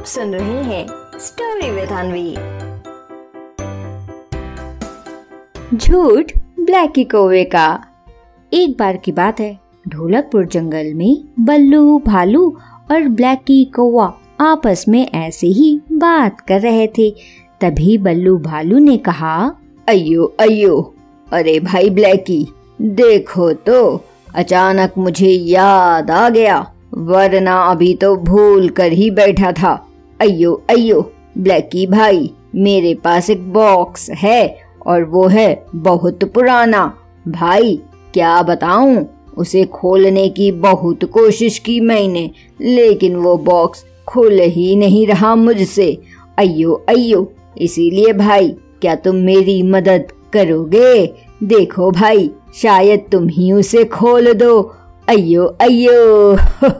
आप सुन रहे हैं स्टोरी विद अनवी। झूठ ब्लैकी कौवे का। एक बार की बात है, ढोलकपुर जंगल में बल्लू, भालू और ब्लैकी कौवा आपस में ऐसे ही बात कर रहे थे। तभी बल्लू भालू ने कहा, अयो अयो, अरे भाई ब्लैकी, देखो तो अचानक मुझे याद आ गया, वरना अभी तो भूल कर ही बैठा था। अयो अयो ब्लैकी भाई, मेरे पास एक बॉक्स है और वो है बहुत पुराना। भाई क्या बताऊं, उसे खोलने की बहुत कोशिश की मैंने, लेकिन वो बॉक्स खुल ही नहीं रहा मुझसे। अयो अयो, इसीलिए भाई क्या तुम मेरी मदद करोगे? देखो भाई, शायद तुम ही उसे खोल दो। अयो अयो।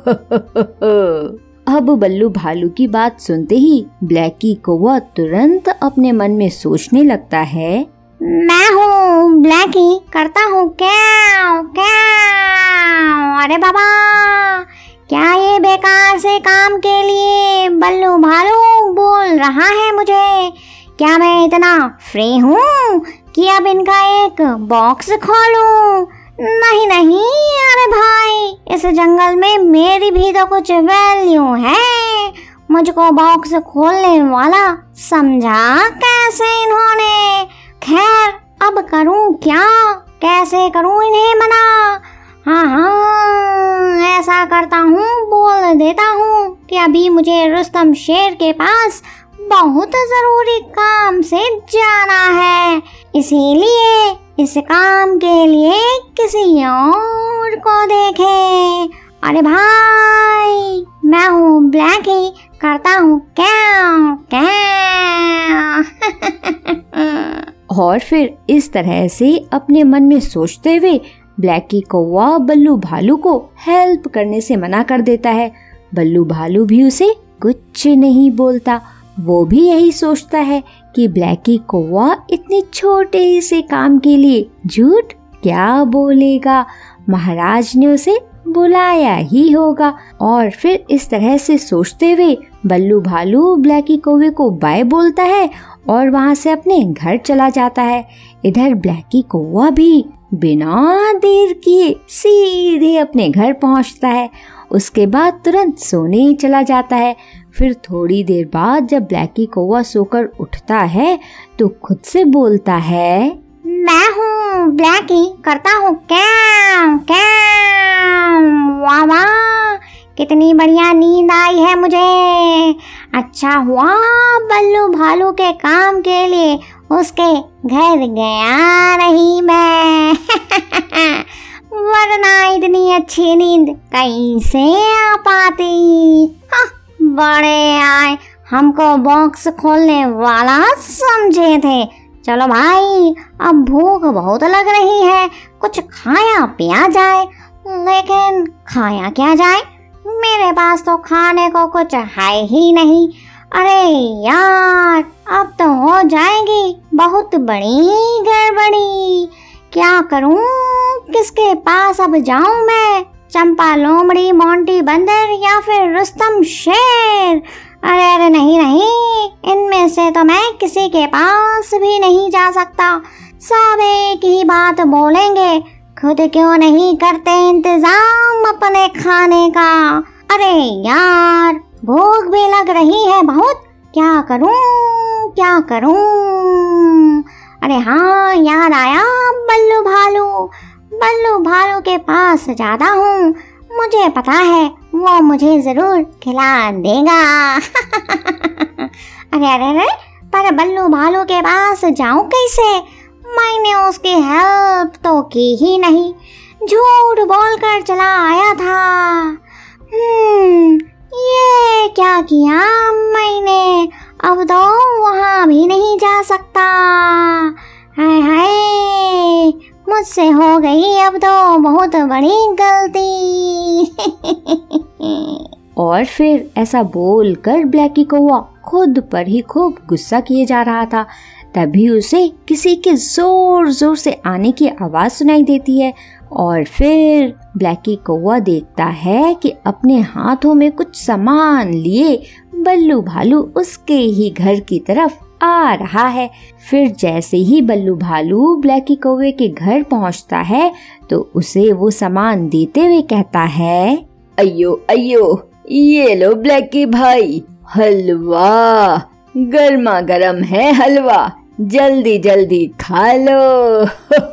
अब बल्लू भालू की बात सुनते ही ब्लैकी कौवा तुरंत अपने मन में सोचने लगता है, मैं हूँ ब्लैकी, करता हूँ क्या क्या। अरे बाबा, क्या ये बेकार से काम के लिए बल्लू भालू बोल रहा है मुझे? क्या मैं इतना फ्री हूँ कि अब इनका एक बॉक्स खोलूं? नहीं नहीं, अरे भाई, इस जंगल में मेरी भी तो कुछ वैल्यू है। मुझको बॉक्स खोलने वाला समझा कैसे इन्होंने? खैर, अब करूं क्या? कैसे करूं इन्हें मना? हाँ, ऐसा करता हूँ, बोल देता हूँ कि अभी मुझे रुस्तम शेर के पास बहुत जरूरी काम से जाना है, इसीलिए इस काम के लिए किसी और को देखे। अरे भाई, मैं हूँ ब्लैकी, करता हूँ क्या क्या। और फिर इस तरह से अपने मन में सोचते हुए ब्लैकी कौवा बल्लू भालू को हेल्प करने से मना कर देता है। बल्लू भालू भी उसे कुछ नहीं बोलता। वो भी यही सोचता है कि ब्लैकी कौवा इतने छोटे से काम के लिए झूठ क्या बोलेगा, महाराज ने उसे बुलाया ही होगा। और फिर इस तरह से सोचते हुए बल्लू भालू ब्लैकी कौवे को बाय बोलता है और वहाँ से अपने घर चला जाता है। इधर ब्लैकी कौवा भी बिना देर किए सीधे अपने घर पहुँचता है। उसके बाद तुरंत सोने चला जाता है। फिर थोड़ी देर बाद जब ब्लैकी कौवा सोकर उठता है तो खुद से बोलता है, मैं हूँ ब्लैकी, करता हूँ क्या क्या। वाह वाह, कितनी बढ़िया नींद आई है मुझे। अच्छा हुआ बल्लू भालू के काम के लिए उसके घर गया नहीं मैं। वरना इतनी अच्छी नींद कैसे आ पाती। बड़े आए, हमको बॉक्स खोलने वाला समझे थे। चलो भाई, अब भूख बहुत लग रही है, कुछ खाया पिया जाए। लेकिन खाया क्या जाए? मेरे पास तो खाने को कुछ है ही नहीं। अरे यार, अब तो हो जाएगी बहुत बड़ी गड़बड़ी। क्या करूं? किसके पास अब जाऊं मैं? चंपा लोमड़ी, मोंटी बंदर या फिर रुस्तम शेर? अरे अरे नहीं नहीं, इनमें से तो मैं किसी के पास भी नहीं जा सकता। सब एक ही बात बोलेंगे, खुद क्यों नहीं करते इंतजाम अपने खाने का? अरे यार, भूख भी लग रही है बहुत। क्या करूं क्या करूं? अरे हाँ, याद आया, बल्लू भालू के पास जाता हूँ। मुझे पता है वो मुझे जरूर खिला देगा। अरे अरे अरे, पर बल्लू भालू के पास जाऊं कैसे? मैंने उसकी हेल्प तो की ही नहीं, झूठ बोलकर चला आया था। ये क्या किया मैंने? अब तो वहाँ भी नहीं जा सकता। हाय हाय, मुझसे हो गई अब तो बहुत बड़ी गलती। और फिर ऐसा बोलकर ब्लैकी कौवा खुद पर ही खूब गुस्सा किए जा रहा था। तभी उसे किसी के जोर जोर से आने की आवाज सुनाई देती है और फिर ब्लैकी कौवा देखता है कि अपने हाथों में कुछ सामान लिए बल्लू भालू उसके ही घर की तरफ आ रहा है। फिर जैसे ही बल्लू भालू ब्लैकी कौवे के घर पहुंचता है तो उसे वो सामान देते हुए कहता है, अयो अयो, ये लो ब्लैकी भाई, हलवा, गर्मा गर्म है हलवा, जल्दी जल्दी खा लो।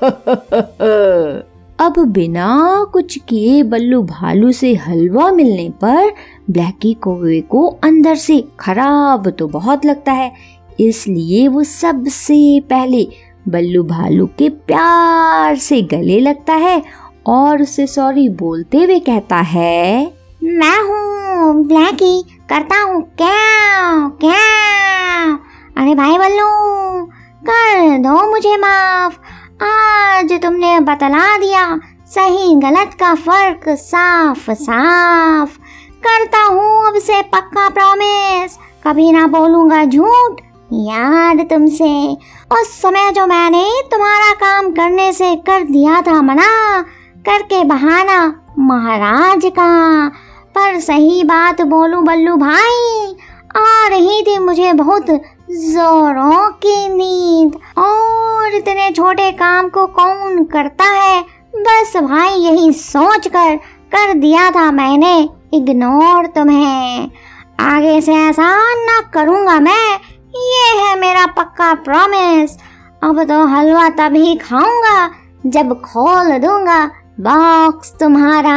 अब बिना कुछ किए बल्लू भालू से हलवा मिलने पर ब्लैकी कौवे को अंदर से खराब तो बहुत लगता है, इसलिए वो सबसे पहले बल्लू भालू के प्यार से गले लगता है और उसे सॉरी बोलते हुए कहता है, मैं हूँ ब्लैकी, करता हूँ क्या क्या। अरे भाई बल्लू, कर दो मुझे माफ, आज तुमने बतला दिया सही गलत का फर्क साफ साफ। करता हूँ अब से पक्का प्रॉमिस, कभी ना बोलूँगा झूठ। याद तुमसे उस समय जो मैंने तुम्हारा काम करने से कर दिया था मना, करके बहाना महाराज का। पर सही बात बोलूं बल्लू भाई, आ रही थी मुझे बहुत जोरों की नींद, और इतने छोटे काम को कौन करता है, बस भाई यही सोचकर कर दिया था मैंने इग्नोर तुम्हें। आगे से ऐसा ना करूँगा मैं, ये है मेरा पक्का प्रॉमिस। अब तो हलवा तभी खाऊंगा जब खोल दूंगा बॉक्स तुम्हारा।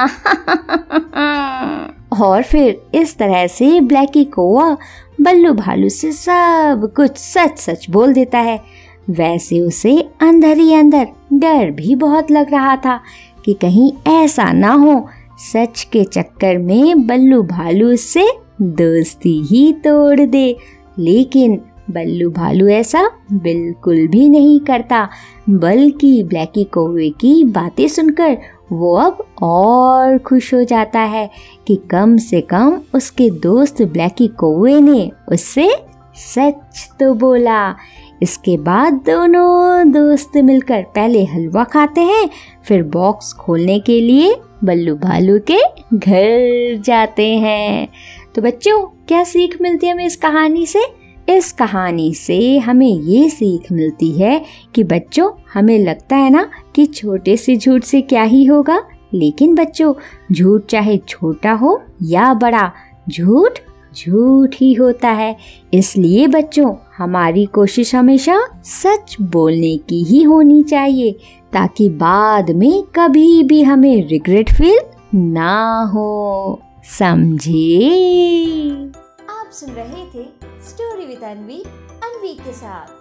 और फिर इस तरह से ब्लैकी कौवा बल्लू भालू से सब कुछ सच सच बोल देता है। वैसे उसे अंदर ही अंदर डर भी बहुत लग रहा था कि कहीं ऐसा ना हो सच के चक्कर में बल्लू भालू से दोस्ती ही तोड़ दे। लेकिन बल्लू भालू ऐसा बिल्कुल भी नहीं करता, बल्कि ब्लैकी कौवे की बातें सुनकर वो अब और खुश हो जाता है कि कम से कम उसके दोस्त ब्लैकी कौवे ने उससे सच तो बोला। इसके बाद दोनों दोस्त मिलकर पहले हलवा खाते हैं, फिर बॉक्स खोलने के लिए बल्लू भालू के घर जाते हैं। तो बच्चों, क्या सीख मिलती है हमें इस कहानी से? इस कहानी से हमें ये सीख मिलती है कि बच्चों, हमें लगता है ना कि छोटे से झूठ से क्या ही होगा, लेकिन बच्चों झूठ चाहे छोटा हो या बड़ा, झूठ झूठ ही होता है। इसलिए बच्चों, हमारी कोशिश हमेशा सच बोलने की ही होनी चाहिए, ताकि बाद में कभी भी हमें रिग्रेट फील ना हो। समझे? आप सुन रहे थे स्टोरी विद अनवी के साथ।